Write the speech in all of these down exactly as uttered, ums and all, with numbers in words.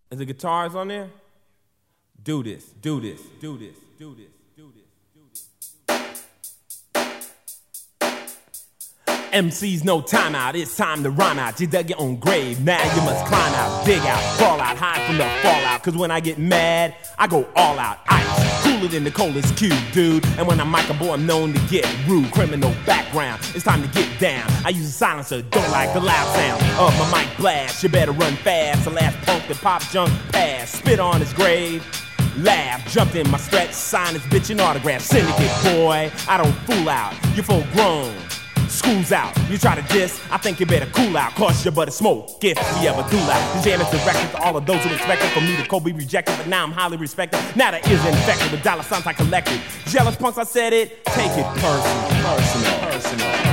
Is the guitars on there? Do this, do this, do this, do this, do this, do this. M Cs no time out, it's time to rhyme out. You dug your own grave, now you must climb out, dig out, crawl out, hide from the fallout. Cause when I get mad, I go all out. Ice, cooler than the coldest cube, dude. And when I'm Michael Boy, I'm known to get rude. Criminal background, it's time to get down. I use a silencer, don't like the loud sound of my mic blast. You better run fast, the last punk that pop junk pass. Spit on his grave, laugh, jumped in my stretch, signed his bitch an autograph. Syndicate, boy, I don't fool out, you're full grown. School's out, you try to diss, I think you better cool out. Cause you're but a smoke, if we ever do loud. The jam is directed to all of those who expected for me to Kobe rejected. But now I'm highly respected, now that is infected with dollar signs I collected. Jealous punks, I said it, take it personal, personal, personal, personal.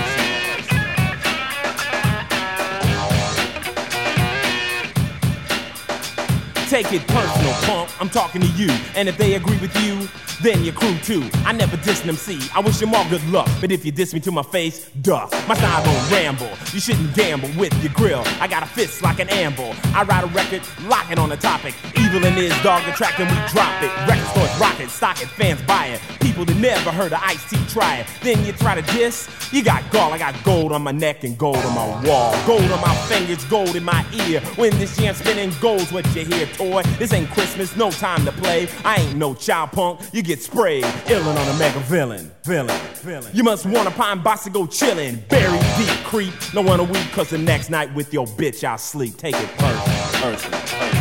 Take it personal, punk, I'm talking to you. And if they agree with you, then your crew too. I never diss an M C, I wish them all good luck. But if you diss me to my face, duh, my style gon' ramble. You shouldn't gamble with your grill, I got a fist like an anvil. I write a record, lock it on the topic. Evil in his dog attract and we drop it. Record stores rock it, stock it, fans buy it. People that never heard of Ice-T try it. Then you try to diss, you got gall. I got gold on my neck and gold on my wall. Gold on my fingers, gold in my ear. When this jam spinning, gold's what you hear, toy. This ain't Christmas, no time to play. I ain't no child punk, you get sprayed. Illin' on a mega villain, villain, villain. You must want a pine box to go chillin'. Buried deep, creep. No one a week, cause the next night with your bitch I'll sleep. Take it personal, personal, personal.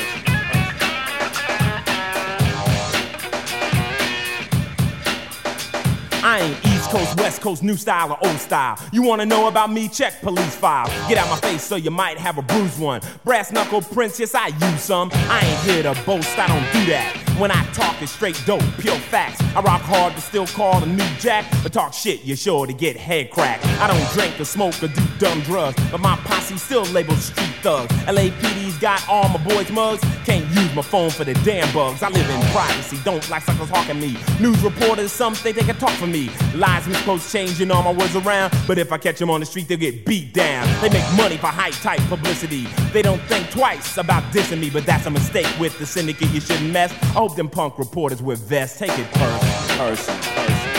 I ain't East Coast, West Coast, new style or old style. You wanna know about me? Check police file. Get out my face so you might have a bruised one. Brass knuckle prints, yes I use some. I ain't here to boast, I don't do that. When I talk it's straight dope, pure facts. I rock hard but still call a new jack. But talk shit, you're sure to get head cracked. I don't drink or smoke or do dumb drugs, but my posse still labeled street thugs. L A P D's got all my boys' mugs. Can't use my phone for the damn bugs. I live in privacy, don't like suckers hawking me. News reporters, some think they can talk for me. Lies and supposed changing all my words around. But if I catch them on the street, they'll get beat down. They make money for high-type publicity. They don't think twice about dissing me, but that's a mistake with the syndicate, you shouldn't mess. I hope them punk reporters with vests take it personal, personal, personal.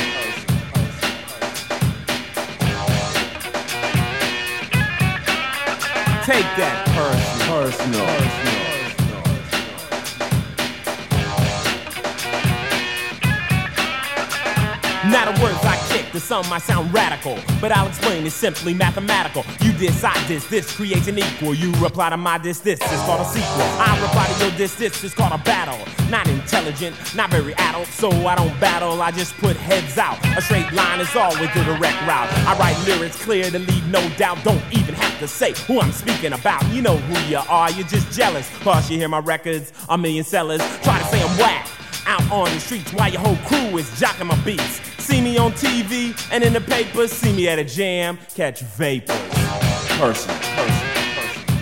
Take that personal, personal, personal. Now the words I kick, to some might sound radical, but I'll explain it's simply mathematical. You diss, I diss, this creates an equal. You reply to my diss, this is called a sequel. I reply to your diss, this is called a battle. Not intelligent, not very adult, so I don't battle, I just put heads out. A straight line is always the direct route. I write lyrics clear to leave no doubt. Don't even have to say who I'm speaking about. You know who you are, you're just jealous. Plus you hear my records, a million sellers. Try to say I'm whack out on the streets while your whole crew is jocking my beats. See me on T V and in the papers, see me at a jam, catch vapors. Personal, personal, personal.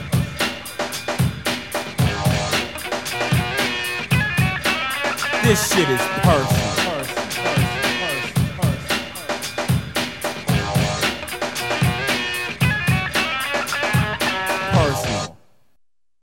This shit is personal.